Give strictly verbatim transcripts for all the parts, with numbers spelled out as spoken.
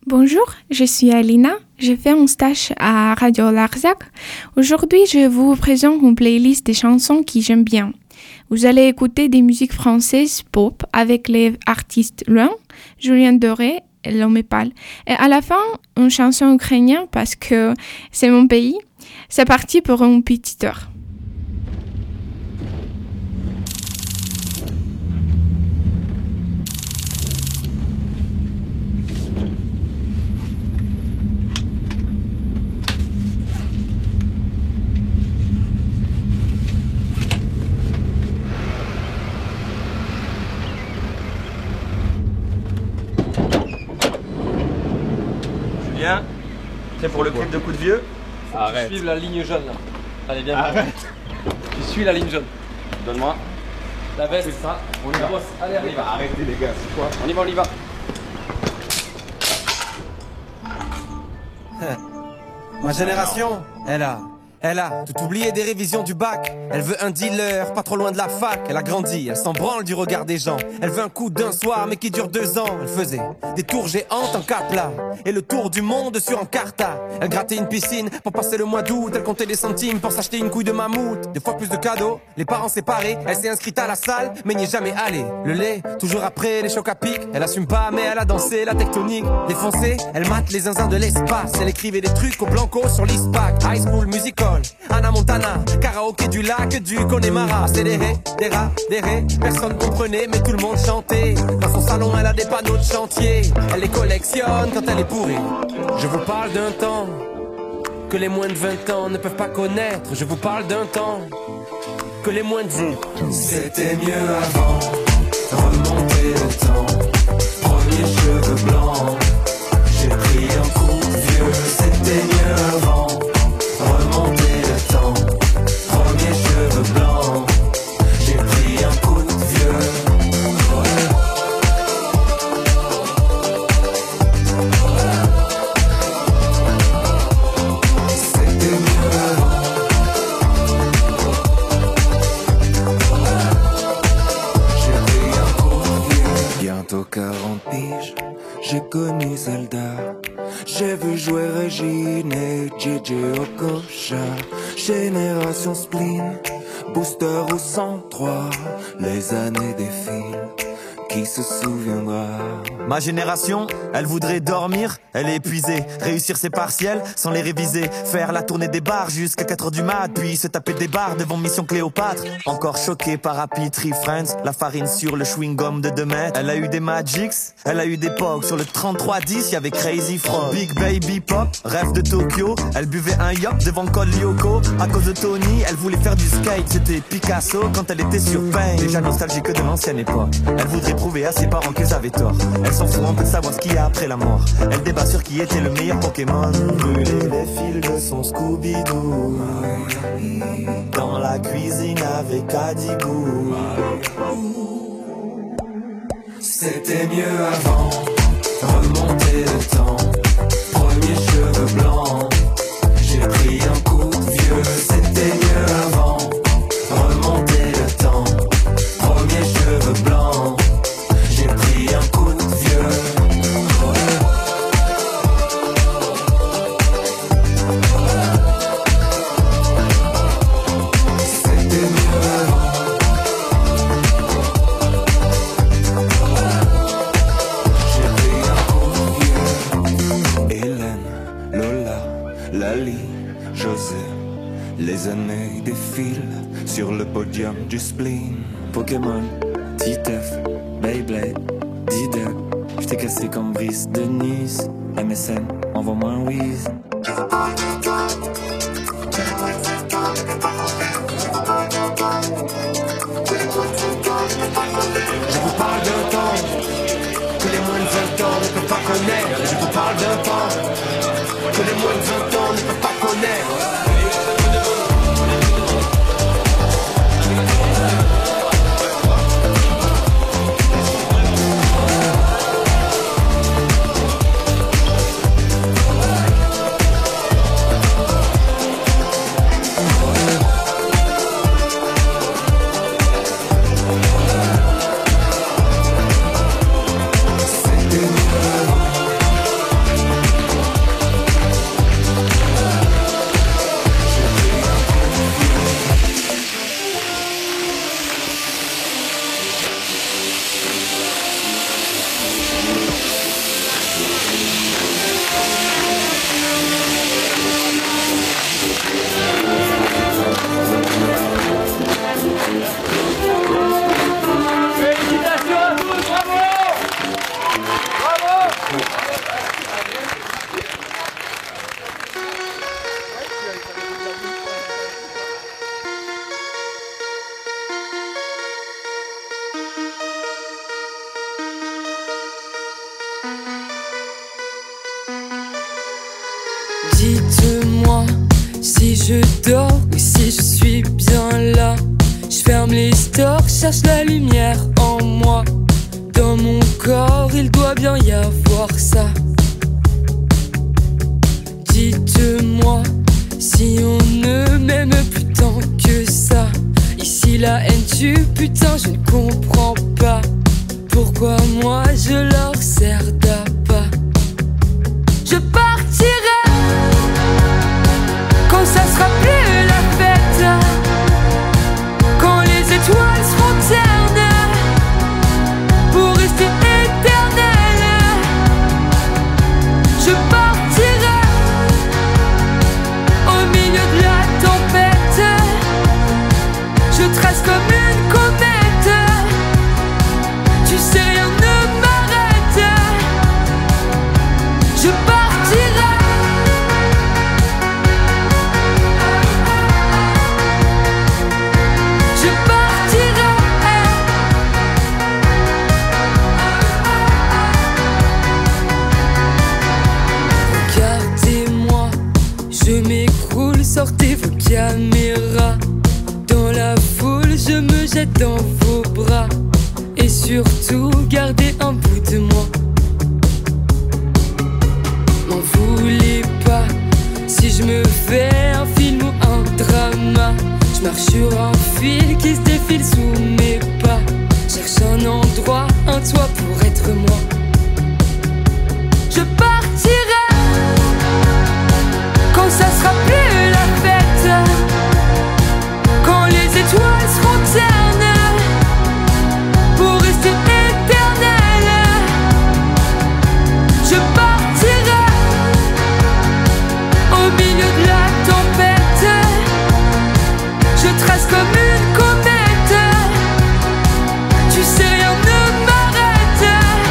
Bonjour, je suis Alina. Je fais un stage à Radio Larzac. Aujourd'hui, je vous présente une playlist des chansons que j'aime bien. Vous allez écouter des musiques françaises pop avec les artistes Loin, Julien Doré et L'Homme Pâle. Et à la fin, une chanson ukrainienne parce que c'est mon pays. C'est parti pour une petite heure. Julien, c'est pour le clip de Coup de Vieux. Arrête. Tu suis la ligne jaune là. Allez, viens. Arrête. Tu suis la ligne jaune. Donne-moi. La veste. C'est ça. On y va. Allez, on y va. Arrêtez les gars, c'est quoi? On y va, on y va. Ma génération, elle a, elle a tout oublié des révisions du bac. Elle veut un dealer, pas trop loin de la fac. Elle a grandi, elle s'en branle du regard des gens. Elle veut un coup d'un soir, mais qui dure deux ans. Elle faisait des tours géantes en Capla et le tour du monde sur Encarta. Elle grattait une piscine pour passer le mois d'août. Elle comptait des centimes pour s'acheter une couille de mammouth. Des fois plus de cadeaux, les parents séparés. Elle s'est inscrite à la salle, mais n'y est jamais allée. Le lait, toujours après les chocs à pic. Elle assume pas, mais elle a dansé la tectonique. Défoncée, elle mate les zinzins de l'espace. Elle écrivait des trucs au blanco sur l'ISPAC. High School Musical, Anna Montana, karaoké du lac du Connemara. C'est des ré, des rats, des ré. Personne comprenait, mais tout le monde chantait. Dans son salon, elle a des panneaux de chantier. Elle les collectionne quand elle est pourrie. Je vous parle d'un temps que les moins de vingt ans ne peuvent pas connaître. Je vous parle d'un temps que les moins de vingt. C'était mieux avant, remonter le temps. Premier cheveux blancs, j'ai pris un coup de vieux. C'était mieux avant, remonter le temps. Premier cheveux blancs, j'ai pris un coup de vieux. Bientôt quarante piges, j'ai connu Zelda. J'ai vu jouer Régine et J J Okocha. Génération spleen, booster au cent trois. Les années défilent, qui se souviendra? Ma génération, elle voudrait dormir, elle est épuisée. Réussir ses partiels sans les réviser. Faire la tournée des bars jusqu'à quatre heures du mat. Puis se taper des bars devant Mission Cléopâtre. Encore choquée par Happy Tree Friends. La farine sur le chewing-gum de deux mètres. Elle a eu des Magics, elle a eu des Pogs. Sur le trente-trois dix, y'avait Crazy Frog. Big Baby Pop, rêve de Tokyo. Elle buvait un yacht devant Col Lyoko. À cause de Tony, elle voulait faire du skate. C'était Picasso quand elle était sur Pain. Déjà nostalgique de l'ancienne époque. Elle voudrait prouver à ses parents qu'ils avaient tort. Elle s'en fout un peu de savoir ce qu'il y a après la mort. Elle débat sur qui était le meilleur Pokémon. Brûler les fils de son Scooby-Doo dans la cuisine avec Adibou. C'était mieux avant, remonter le temps. Premier cheveux blancs, j'ai pris un coup de vieux. C'était mieux avant, remonter le temps. Premier cheveux blancs, j'ai pris un coup de vieux. C'était mieux avant. J'ai pris un coup de vieux. Hélène, Lola, Lali, José. Les années défilent sur le podium du spleen. Pokémon, Titeuf, Beyblade, Diddle. J't'ai cassé comme Brice de Nice. M S N, envoie-moi un whiz. Je vous parle d'un temps que les moins de vingt ans ne peuvent pas connaître. Je vous parle d'un temps que les moins de vingt ans ne peuvent pas connaître. Je vous parle d'un temps que les moins de vingt ans ne peuvent pas connaître. C'était mieux avant. Dites-moi si je dors ou si je suis bien là. Je ferme les stores, cherche la lumière en moi. Dans mon corps, il doit bien y avoir ça. Dites-moi si on ne m'aime plus tant que ça. Ici la haine tue, putain je ne comprends pas. Pourquoi moi je leur sers d'appât. Je partirai quand ça sera plus la fête, quand les étoiles seront ternes pour rester éternelles. Je partirai au milieu de la tempête. Je trace comme une comète. Tu sais rien ne m'arrête. Je partirai. Je partirai. Regardez-moi, je m'écroule, sortez vos caméras. Dans la foule, je me jette dans vos bras. Et surtout, gardez un bout de moi. M'en voulez pas si je me fais un film ou un drama. Je marche sur un fil qui se défile sous mes pas. Cherche un endroit, un toit pour être moi. Je partirai quand ça sera plus la fête, quand les étoiles seront ternes pour rester éternelles. Je partirai au milieu de la tempête. Je trace comme une comète. Tu sais rien ne m'arrête.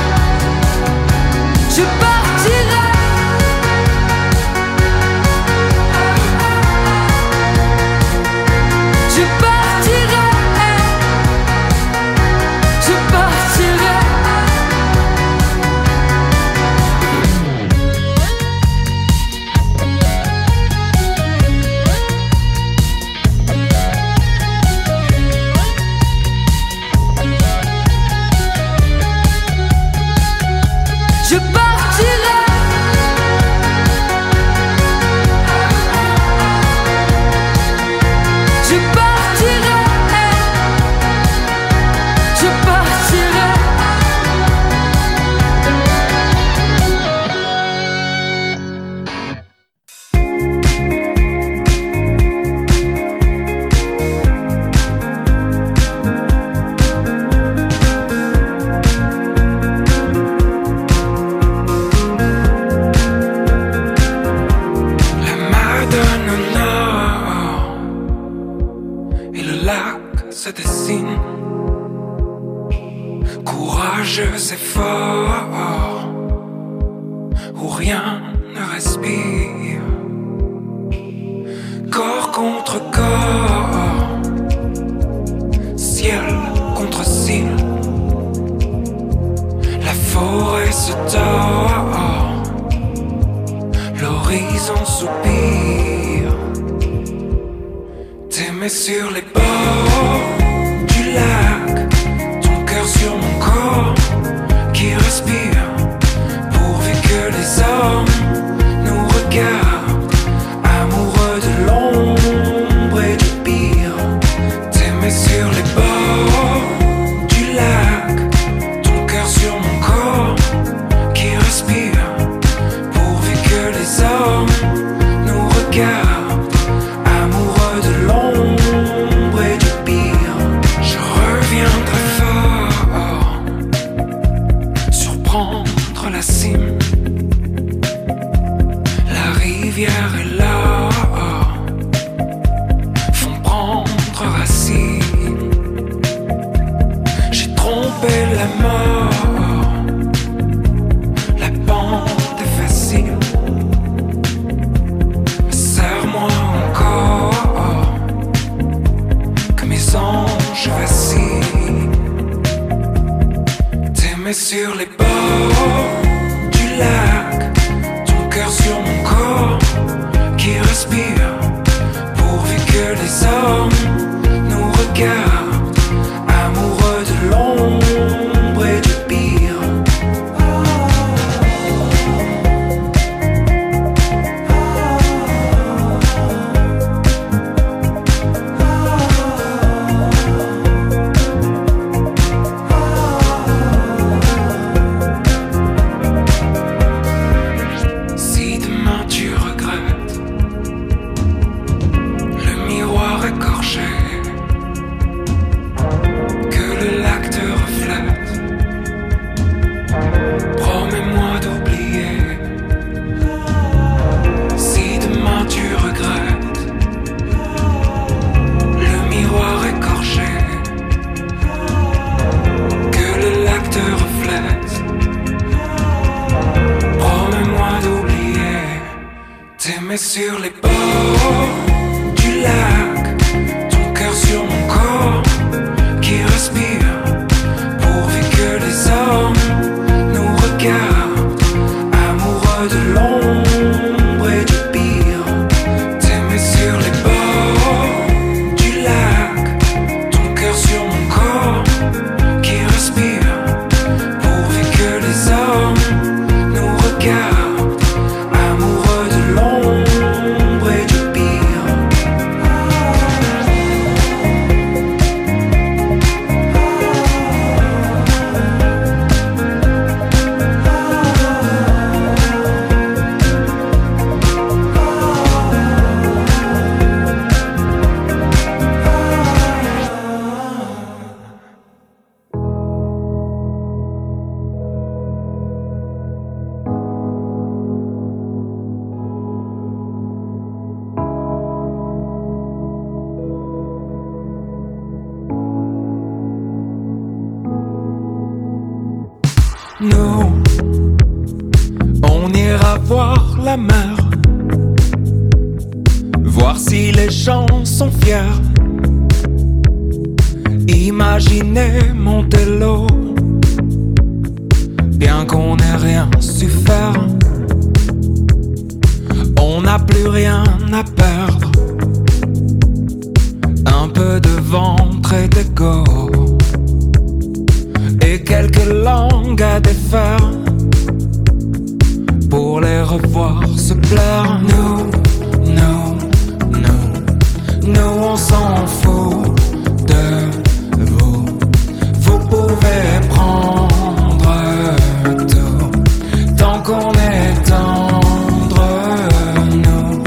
Je partirai. Je partirai. Je partirai. Je partirai. Je partirai. Je partirai. La Madone au nord et le lac se dessine. Courageux et fort, où rien ne respire. Corps contre corps, ciel contre ciel. La forêt se tord, l'horizon soupire. T'aimer sur les bords du lac, ton cœur sur mon corps qui respire. Pourvu que les hommes nous regardent, amoureux de l'ombre et du pire. T'aimer sur les bords du lac, ton cœur sur mon corps qui respire. Pourvu que les hommes nous regardent, amoureux de l'ombre et du pire. Je reviendrai fort, surprendre la cime. La rivière est là, font prendre racine. J'ai trompé la mort, la pente est facile. Ma sœur T'aimer sur les bords du lac, ton cœur sur mon corps qui respire, pourvu que les hommes nous regardent, amoureux de l'ombre et du pire. T'aimer sur les bords du lac, ton cœur sur mon corps qui respire, pourvu que les hommes nous regardent, amoureux de l'ombre et du pire. Nous, on ira voir la mer, voir si les gens sont fiers. Imaginez monter l'eau, bien qu'on n'ait rien su faire. On n'a plus rien à perdre, un peu de ventre et d'ego, et quelques langues à défaire, pour les revoir se plaire. Nous, nous, nous, nous on s'en fout de vous. Vous pouvez prendre tout, tant qu'on est tendre. Nous,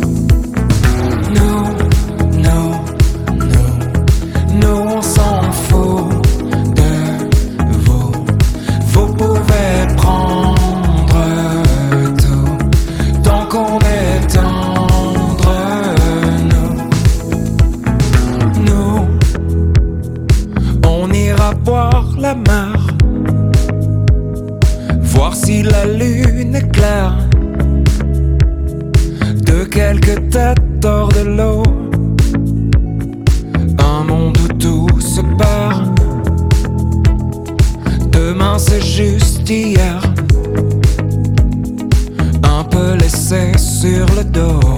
nous, nous, nous, nous on s'en fout. Vous pouvez prendre tout, tant qu'on est tendre. Nous, nous, on ira voir la mer, voir si la lune est claire, de quelques têtes hors de l'eau, un monde où tout se perd. Demain c'est juste hier, un peu laissé sur le dos,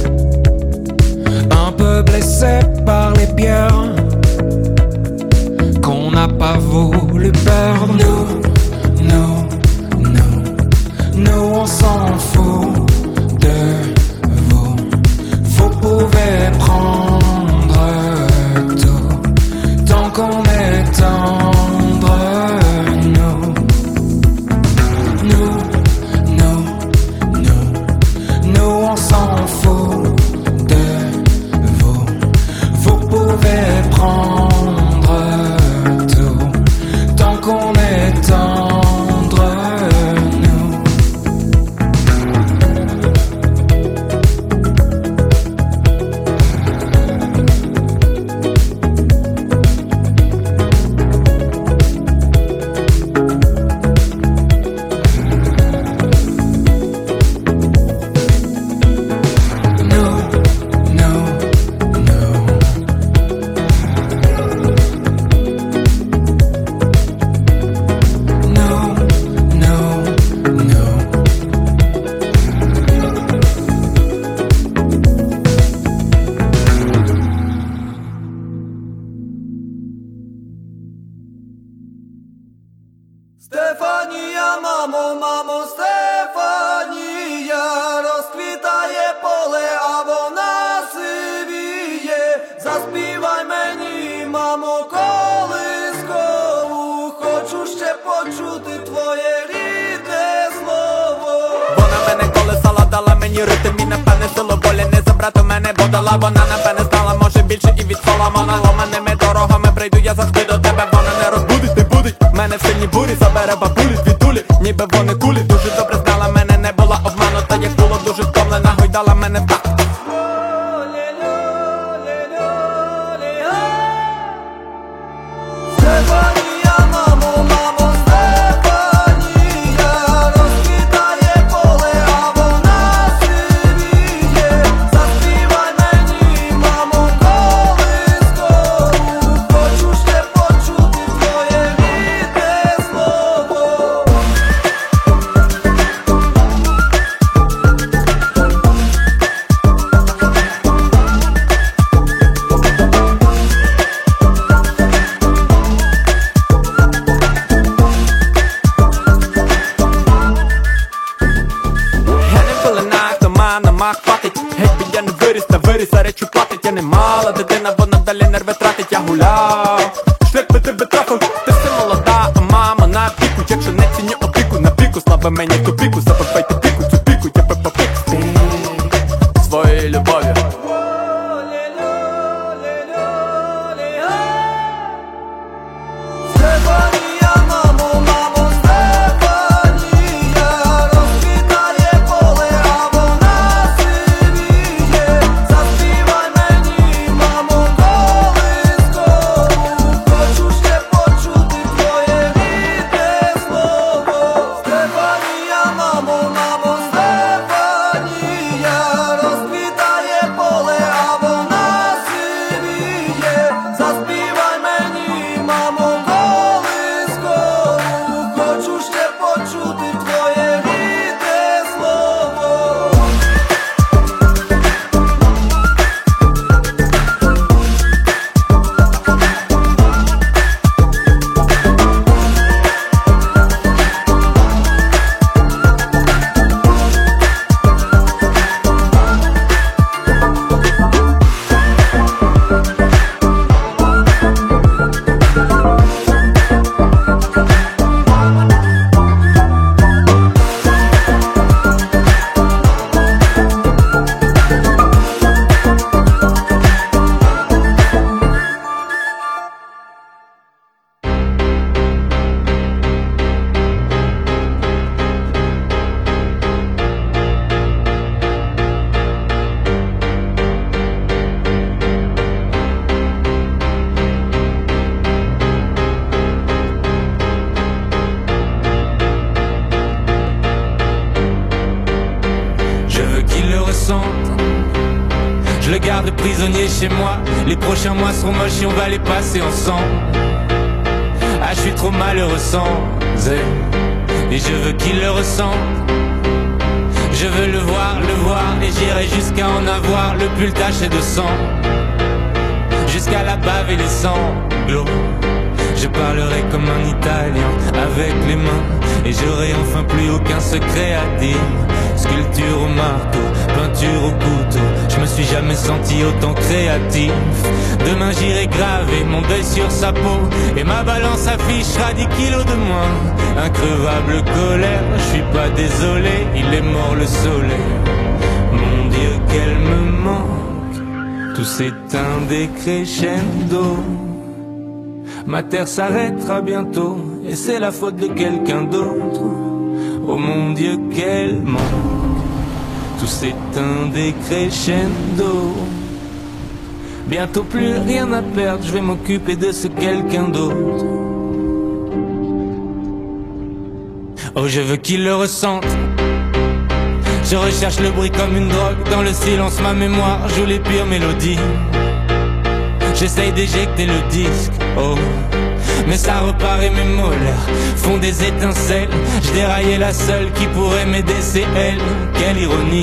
un peu blessé par les pierres qu'on n'a pas voulu perdre. Nous, nous, nous, nous on s'en fout de vous. Vous pouvez prendre tout, tant qu'on est tendre. On s'en fout de vous. Vous pouvez prendre tout, tant qu'on est tendre. Nous, Стефанія, мамо, мамо, Стефанія, розквітає поле, а вона сивіє. Заспівай мені, мамо, колискову, хочу ще почути твоє рідне слово. Вона мене колесала, дала мені ритм і напевне силу волі не забрати мене, бо дала. Вона напевне знала, може більше і від Соломона. Ломаними дорогами прийду я завжди до тебе. Вона не розбудить, не будить мене в сильній бурі, забере бабулі звідулі, ніби вони кулі. Дуже добре знала мене, не була обманута, як було дуже втомлена, гойдала мене в так. Стефанія, мамо, мамо, Стефанія, розквітає поле, а вона сивіє. ума хватить. Геть би я не виріс, та виріс, а речі платить. Я не мала дитина, вона далі нерви тратить. Я гуляв, шлях би тебе трафив. Ти все молода, а мама на піку. Якщо не ціню опіку, на піку, слава мені ту піку. Запивайте піку, цю піку, я пипа пік. Своєю любов'ю. Je le garde prisonnier chez moi. Les prochains mois seront moches et on va les passer ensemble. Ah, je suis trop malheureux sans elle. Et je veux qu'il le ressente. Je veux le voir, le voir. Et j'irai jusqu'à en avoir le pull taché de sang. Jusqu'à la bave et les sanglots. Je parlerai comme un Italien avec les mains. Et j'aurai enfin plus aucun secret à dire. Sculpture au marteau, peinture au couteau. Je me suis jamais senti autant créatif. Demain j'irai graver mon deuil sur sa peau. Et ma balance affichera dix kilos de moins. Increvable colère, je suis pas désolé. Il est mort le soleil. Mon Dieu qu'elle me manque. Tout s'éteint des crescendo. Ma terre s'arrêtera bientôt. Et c'est la faute de quelqu'un d'autre. Oh mon Dieu qu'elle manque. Tout s'éteint des crescendo. Bientôt plus rien à perdre. Je vais m'occuper de ce quelqu'un d'autre. Oh je veux qu'il le ressente. Je recherche le bruit comme une drogue. Dans le silence ma mémoire joue les pires mélodies. J'essaye d'éjecter le disque. Oh mais ça repart et mes molaires font des étincelles. Je déraillais la seule qui pourrait m'aider, c'est elle. Quelle ironie.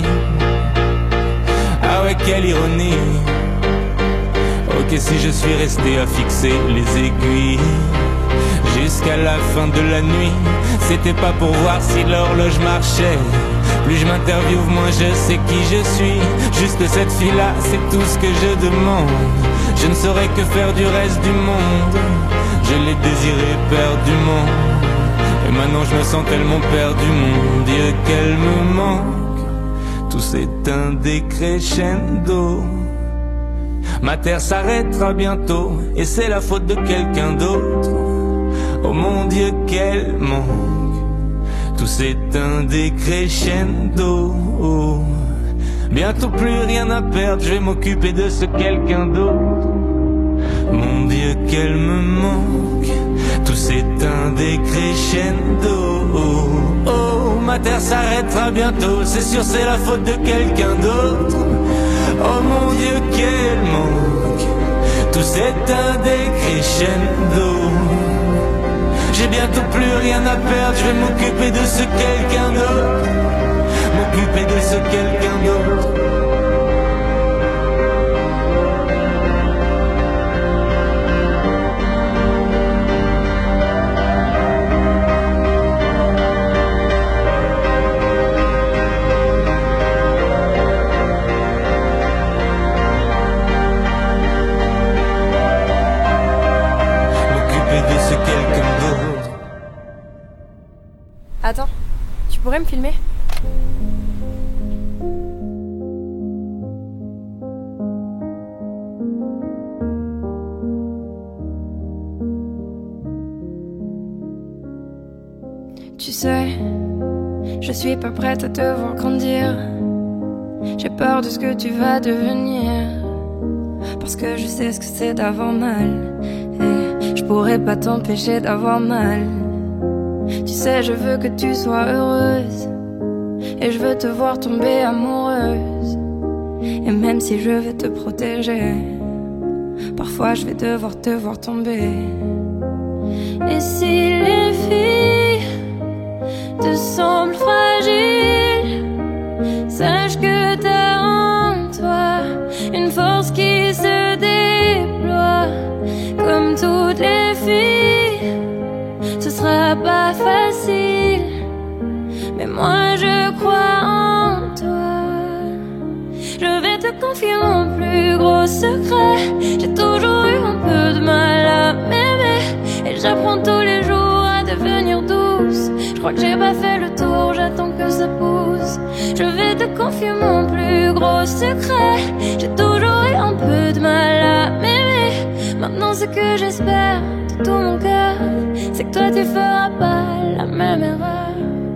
Ah ouais quelle ironie. Ok si je suis resté à fixer les aiguilles jusqu'à la fin de la nuit, c'était pas pour voir si l'horloge marchait. Plus je m'interviewe, moins je sais qui je suis. Juste cette fille-là, c'est tout ce que je demande. Je ne saurais que faire du reste du monde. Je l'ai désiré perdument. Et maintenant je me sens tellement perdu, mon Dieu qu'elle me manque. Tout s'éteint des crescendo. Ma terre s'arrêtera bientôt. Et c'est la faute de quelqu'un d'autre. Oh mon Dieu qu'elle manque. Tout s'éteint des crescendo. Bientôt plus rien à perdre. Je vais m'occuper de ce quelqu'un d'autre. Mon Dieu qu'elle me manque. Tout s'éteint des crescendo. Oh ma terre s'arrêtera bientôt. C'est sûr c'est la faute de quelqu'un d'autre. Oh mon Dieu qu'elle manque. Tout s'éteint des crescendo. J'ai bientôt plus rien à perdre. Je vais m'occuper de ce quelqu'un d'autre. M'occuper de ce quelqu'un d'autre. sais, je suis pas prête à te voir grandir. J'ai peur de ce que tu vas devenir, parce que je sais ce que c'est d'avoir mal, et je pourrais pas t'empêcher d'avoir mal. Tu sais, je veux que tu sois heureuse, et je veux te voir tomber amoureuse. Et même si je vais te protéger, parfois je vais devoir te voir tomber. Et si les filles te semblent fragiles, sache que t'as en toi une force qui se déploie. Comme toutes les filles, ce sera pas facile, mais moi je crois en toi. Je vais te confier mon plus gros secret. J'ai toujours eu un peu de mal à m'aimer, et j'apprends tous les jours à devenir douce. Je crois que j'ai pas fait le tour, j'attends que ça pousse. Je vais te confier mon plus gros secret. J'ai toujours eu un peu de mal à m'aimer. Maintenant ce que j'espère de tout mon cœur, c'est que toi tu feras pas la même erreur.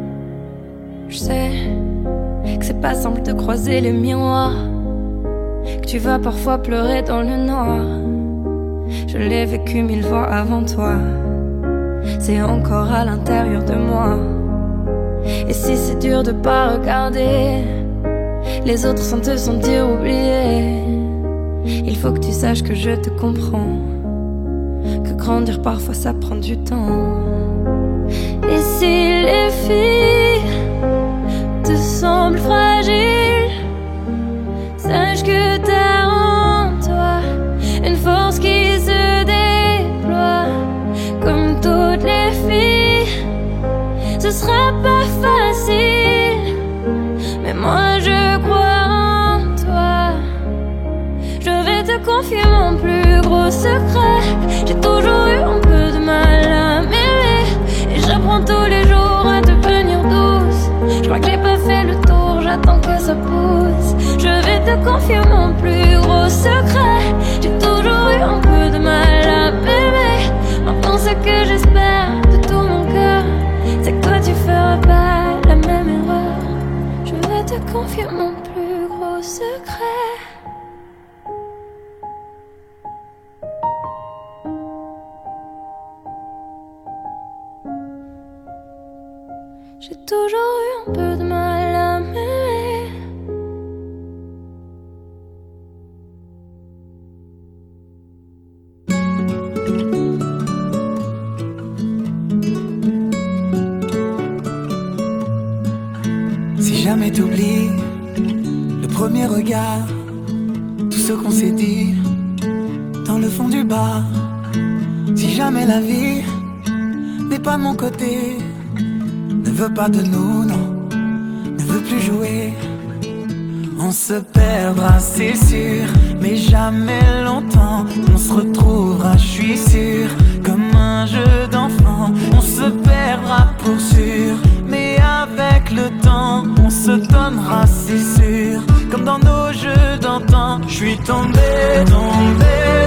Je sais que c'est pas simple de croiser les miroirs, que tu vas parfois pleurer dans le noir. Je l'ai vécu mille fois avant toi, c'est encore à l'intérieur de moi. Et si c'est dur de pas regarder les autres sans te sentir oublié, il faut que tu saches que je te comprends, que grandir parfois ça prend du temps. Et si les filles te semblent fragiles, sache que t'as en toi une force qui se déploie. Comme toutes les filles, ce sera pas facile, mais moi je crois en toi. Je vais te confier mon plus gros secret. J'ai toujours eu un peu de mal à m'aimer, et j'apprends tous les jours à devenir douce. Je crois que j'ai pas fait le tour, j'attends que ça pousse. Je vais te confier mon plus gros secret. J'ai toujours eu un peu de mal à m'aimer. Maintenant ce que j'espère de tout mon cœur, c'est que toi tu feras pas la même erreur. Je vais te confier mon plus gros secret. J'ai toujours eu un peu de mal à m'aimer. Si jamais t'oublies le premier regard, tout ce qu'on s'est dit dans le fond du bar. Si jamais la vie n'est pas de mon côté, ne veut pas de nous, non, ne veut plus jouer, on se perdra, c'est sûr, mais jamais longtemps. On se retrouvera, je suis sûr, comme un jeu d'enfant. On se perdra pour sûr, mais avec le temps, on se donnera, c'est sûr, comme dans nos jeux d'antan. Je suis tombé, tombé,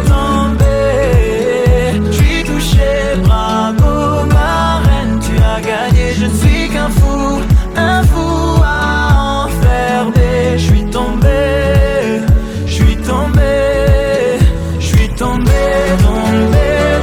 tombé, je suis touché, bravo ma reine, tu as gagné. Je ne suis qu'un fou, un fou à enfermer. Je suis tombé, je suis tombé, je suis tombé, tombé,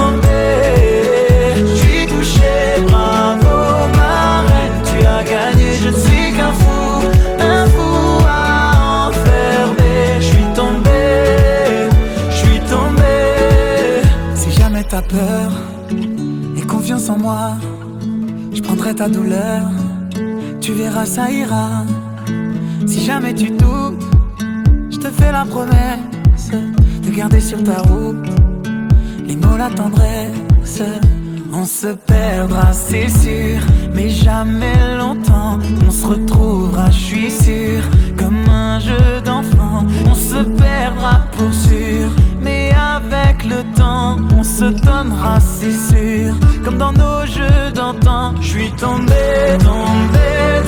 tombé. Je suis touché, bravo ma reine, tu as gagné. Je ne suis qu'un fou, un fou à enfermer. Je suis tombé, je suis tombé. Si jamais t'as peur et confiance en moi, je prendrai ta douleur, tu verras ça ira. Si jamais tu doutes, je te fais la promesse de garder sur ta route les mots, la tendresse. On se perdra, c'est sûr, mais jamais longtemps. On se retrouvera, je suis sûr, comme un jeu d'enfant. On se perdra pour sûr, mais avec le temps, on se donnera, c'est sûr, comme dans nos jeux d'antan. Je suis tombé, tombé,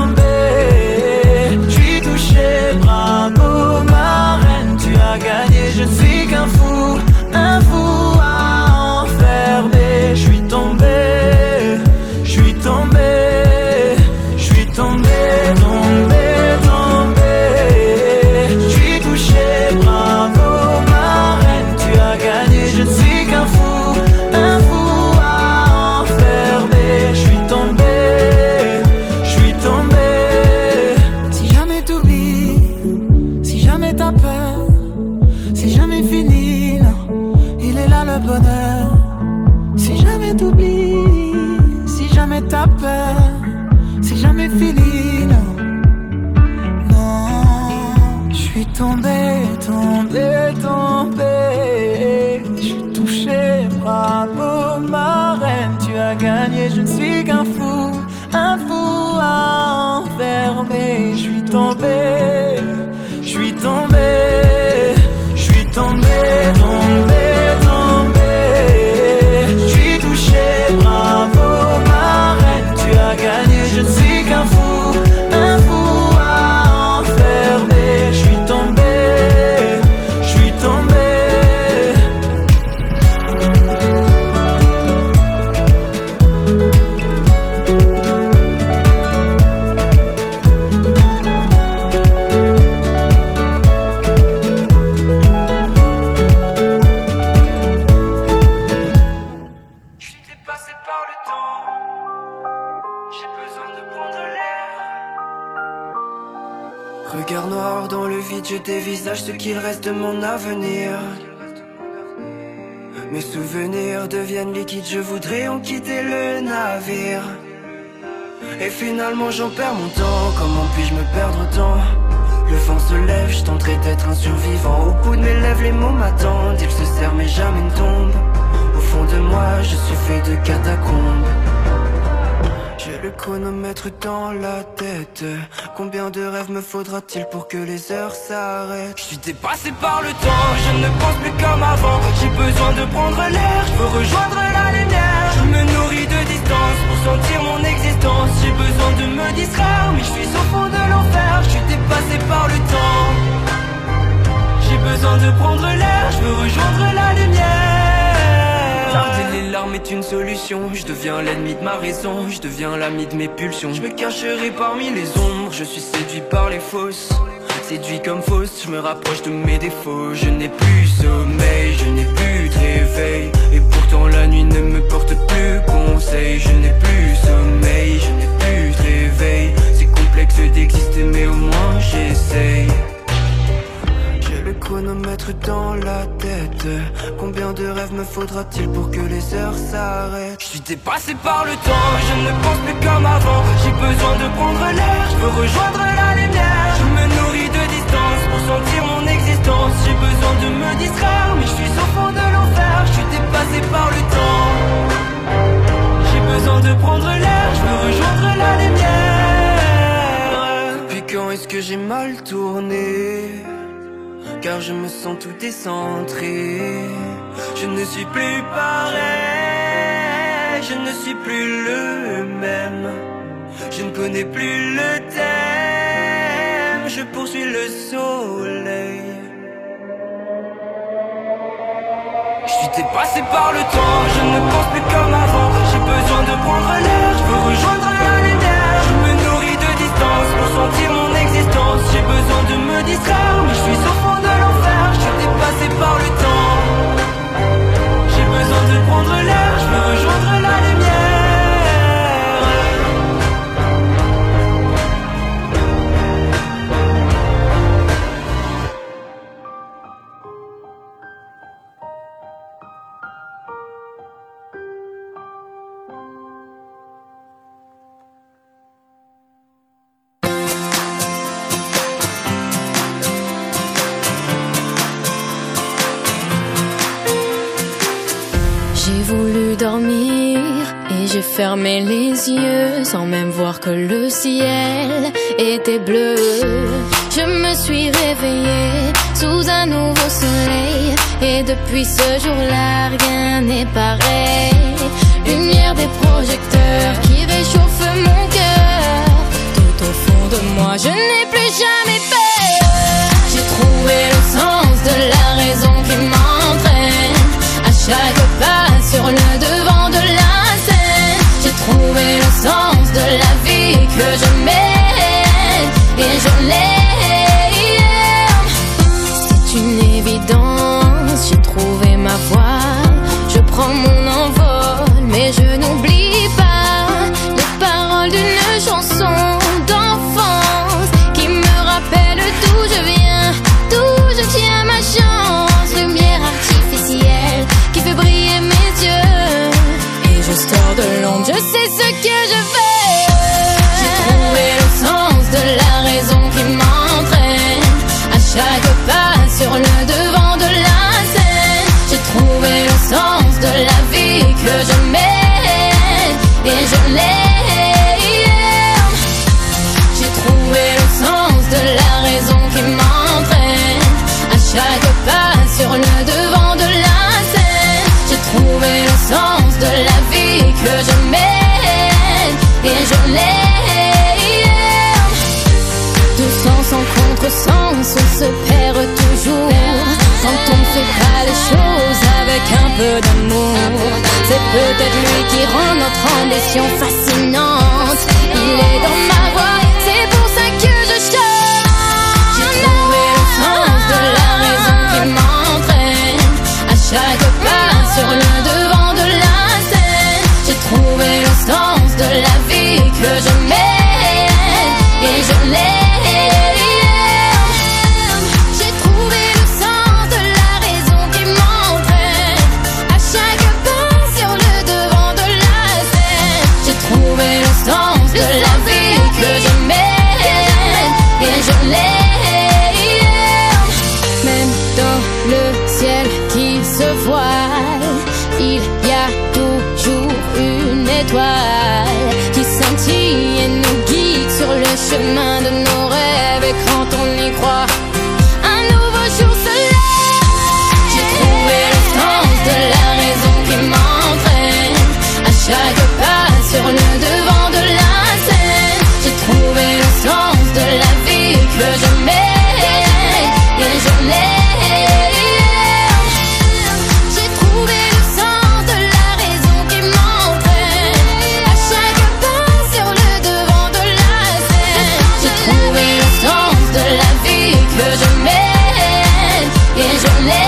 tombé, je suis touché, bravo ma reine, tu as gagné. Je ne suis qu'un fou, un fou à enfermer. Je suis tombé, je suis tombé. je suis tombé, je suis tombé, je suis tombé, tombé, tombé. Je suis touché, bravo ma reine, tu as gagné, je ne suis qu'un fou, un fou à enfermer. Je suis tombé, je suis tombé. Regard noir dans le vide, je dévisage ce qu'il reste de mon avenir. Mes souvenirs deviennent liquides, je voudrais en quitter le navire. Et finalement j'en perds mon temps, comment puis-je me perdre autant? Le vent se lève, je tenterai d'être un survivant. Au bout de mes lèvres les mots m'attendent, ils se serrent mais jamais ne tombent. Au fond de moi je suis fait de catacombes. J'ai le chronomètre dans la tête. Combien de rêves me faudra-t-il pour que les heures s'arrêtent? Je suis dépassé par le temps, je ne pense plus comme avant. J'ai besoin de prendre l'air, je veux rejoindre la lumière. Je me nourris de distance pour sentir mon existence. J'ai besoin de me distraire, mais je suis au fond de l'enfer. Je suis dépassé par le temps. J'ai besoin de prendre l'air, je veux rejoindre la lumière. Garder les larmes est une solution. Je deviens l'ennemi de ma raison, je deviens l'ami de mes pulsions. Je me cacherai parmi les ombres, je suis séduit par les fausses. Séduit comme fausse, je me rapproche de mes défauts. Je n'ai plus sommeil, je n'ai plus de réveil. Et pourtant la nuit ne me porte plus conseil. Je n'ai plus sommeil, je n'ai plus de réveil. C'est complexe d'exister mais au moins j'essaye. Le chronomètre dans la tête. Combien de rêves me faudra-t-il pour que les heures s'arrêtent? Je suis dépassé par le temps, je ne pense plus comme avant. J'ai besoin de prendre l'air, je veux rejoindre la lumière. Je me nourris de distance pour sentir mon existence. J'ai besoin de me distraire, mais je suis au fond de l'enfer. Je suis dépassé par le temps. J'ai besoin de prendre l'air, je veux rejoindre la lumière. Depuis quand est-ce que j'ai mal tourné? Car je me sens tout décentré. Je ne suis plus pareil, je ne suis plus le même. Je ne connais plus le thème, je poursuis le soleil. Je suis dépassé par le temps, je ne pense plus comme avant. J'ai besoin de prendre l'air, je veux rejoindre la lumière. Je me nourris de distance pour sentir mon existence. J'ai besoin de me distraire, mais je suis au fond de l'enfer. Je suis dépassé par le temps. J'ai besoin de prendre l'air, je veux rejoindre la lumière. J'ai voulu dormir et j'ai fermé les yeux sans même voir que le ciel était bleu. Je me suis réveillée sous un nouveau soleil et depuis ce jour-là rien n'est pareil. Lumière des projecteurs qui réchauffe mon cœur. Tout au fond de moi je n'ai plus jamais peur. J'ai trouvé le sens de la raison qui m'entraîne. À chaque pas sur le devant de la scène, j'ai trouvé le sens de la vie que je mène et je l'aime. C'est une évidence, j'ai trouvé ma voie. Je prends mon envol, mais je n'oublie pas les paroles d'une chanson d'enfance qui me rappelle d'où je viens, d'où je tiens ma chance. Lumière artificielle qui fait briller mes yeux et je sors de l'ombre, je sais ce que je veux. J'ai trouvé le sens de la raison qui m'entraîne. À chaque pas sur le devant de la scène, j'ai trouvé le sens de la vie que je mène et je l'aime. J'ai trouvé le sens notre sens se perd toujours quand on ne fait pas les choses avec un peu d'amour. C'est peut-être lui qui rend notre ambition fascinante. Il est dans ma voix, c'est pour ça que je chante. J'ai trouvé le sens de la raison qui m'entraîne à chaque pas sur le devant de la scène. J'ai trouvé le sens de la vie que je mène et je l'aime. J'ai trouvé le sens de la raison qui m'entraîne à chaque pas sur le devant de la scène. J'ai trouvé le sens de la vie que je mène et je l'aime. Même dans le ciel qui se voile, il y a toujours une étoile qui scintille et nous guide sur le chemin de nos rêves. Et quand on y croit, un nouveau jour se lève. J'ai trouvé le sens de la raison qui m'entraîne à chaque pas sur le devant de la scène. J'ai trouvé le sens de la vie que je mène et je l'aime. J'ai trouvé le sens de la raison qui m'entraîne à chaque pas sur le devant de la scène. J'ai trouvé le sens de la vie que je mène et je l'aime.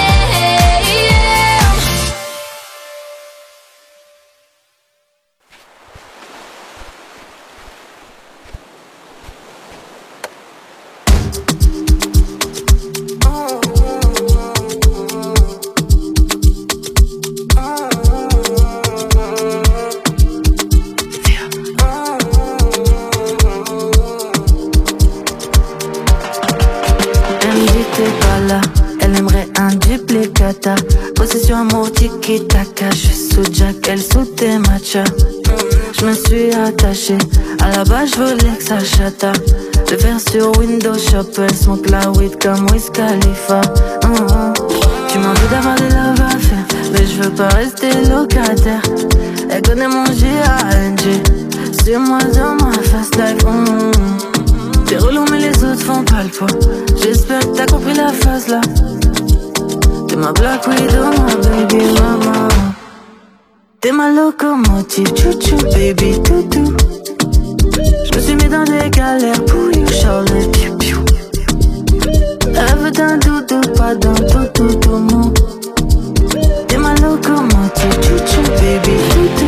Elle aimerait un duplicata. Possession amour tiki-taka. Je suis sous Jack, elle sous tes matchas. Je me suis attachée. À la base je voulais que ça chata. Le faire sur Windows Shop. Elle smoke la weed comme Wiz Khalifa. mm-hmm. Tu m'as envie d'avoir des love à faire, mais je veux pas rester locataire. Elle connaît mon G A N G. C'est moi dans ma fast life. mm-hmm. T'es relou mais les autres font pas le poids. J'espère que t'as compris la phase là. T'es ma Black Widow, ma baby mama. T'es ma locomotive, chouchou, baby toutou. Je me suis mis dans des galères pour you, Charlotte, piou piou. Elle veut d'un doudou, pas d'un toutou, tout mou. T'es ma locomotive, chouchou, baby toutou.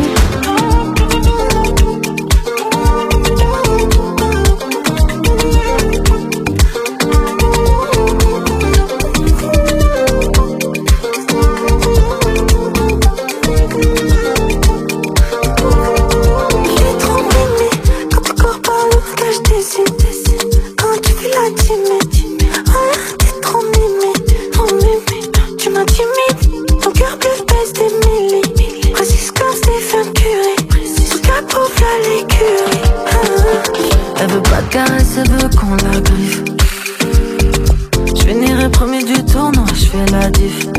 Elle veut qu'on la griffe. Je finirai premier du tournoi, je fais la diff.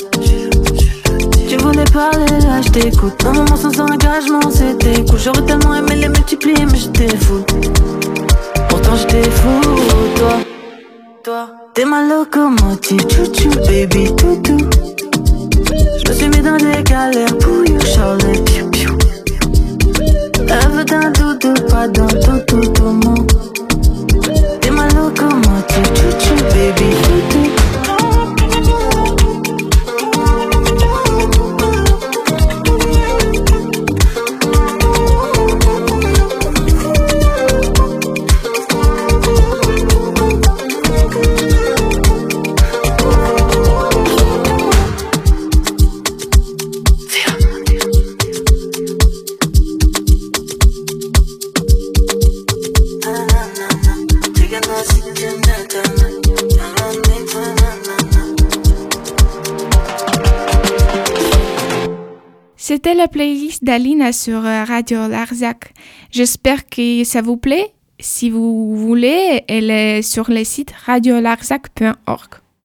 Tu voulais parler là, je t'écoute. Un moment sans engagement, c'était cool. J'aurais tellement aimé les multiplier, mais j'étais fou. Pourtant j'étais fou, toi. Toi, t'es ma locomotive, chouchou, baby toutou. Je me suis mis dans des galères pour you, Charlotte, piou piou. Elle veut d'un doudou, pas d'un toutou, tout mou. T'es ma locomotive, chouchou, baby toutou. C'était la playlist d'Alina sur Radio Larzac. J'espère que ça vous plaît. Si vous voulez, elle est sur le site radio larzac point org.